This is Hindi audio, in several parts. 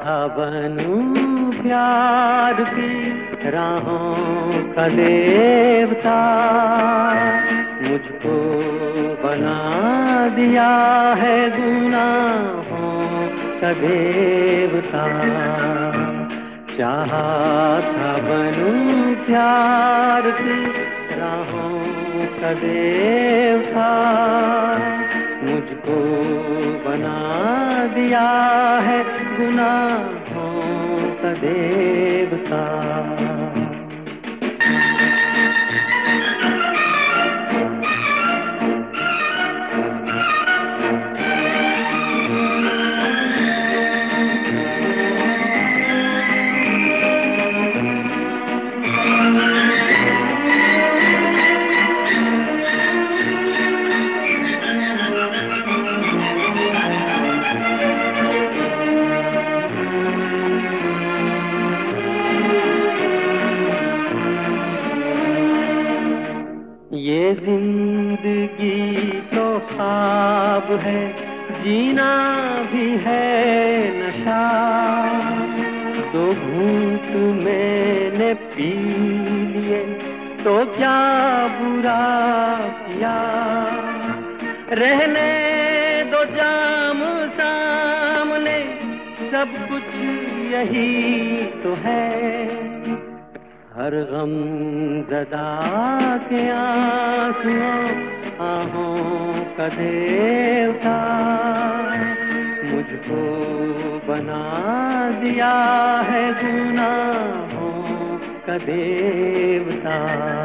था बनूं प्यार की राहों का देवता, मुझको बना दिया है गुनाहों का देवता। चाहा था बनूं प्यार की राहों का देवता, मुझको बना दिया है गुनाहों का देवता। ये जिंदगी तो ख्वाब है, जीना भी है नशा। दो घूंट मैंने पी लिए तो क्या बुरा किया, रहने दो जाम सामने, सब कुछ यही तो है। हर गम ज़दा के आंसुओं आहों का देवता, मुझको बना दिया है गुनाहों का देवता।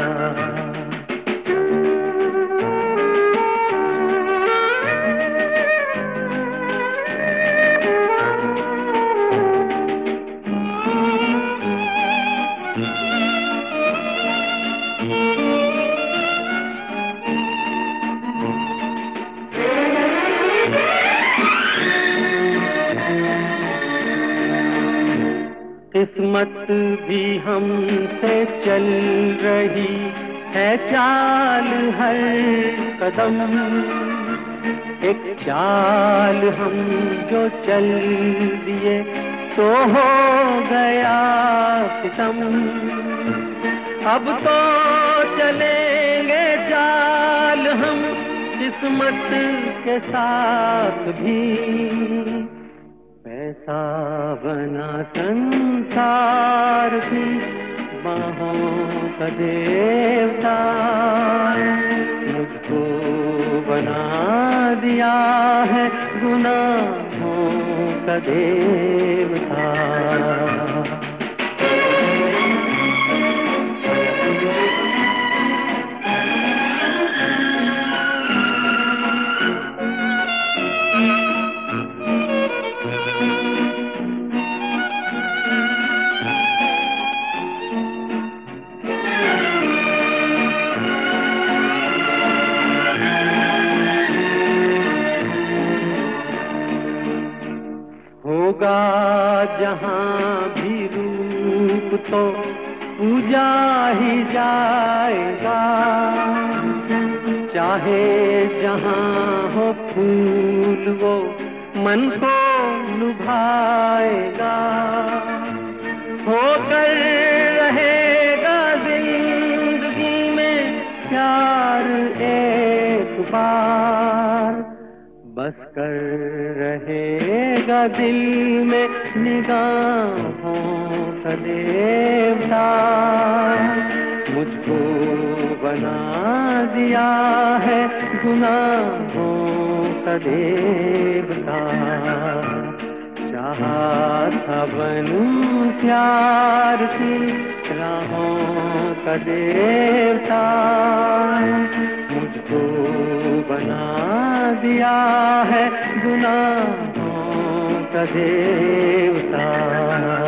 किस्मत भी हमसे चल रही है चाल हर कदम, एक चाल हम जो चल दिए तो हो गया सितम। अब तो चलेंगे चाल हम किस्मत के साथ भी, पैसा बना संसार की बाहों का देवता, मुझको बना दिया है गुनाहों का देवता। होगा जहाँ भी रूप तो पूजा ही जाएगा, चाहे जहाँ हो फूल वो मन को लुभाएगा। होकर रहेगा जिंदगी में प्यार एक बार, बस कर रहेगा दिल में निगाहों का देवता, मुझको बना दिया है गुनाहों का देवता। चाहा था बनूं प्यार की राहों का देवता, मुझको बना दिया है गुनाहों का देवता।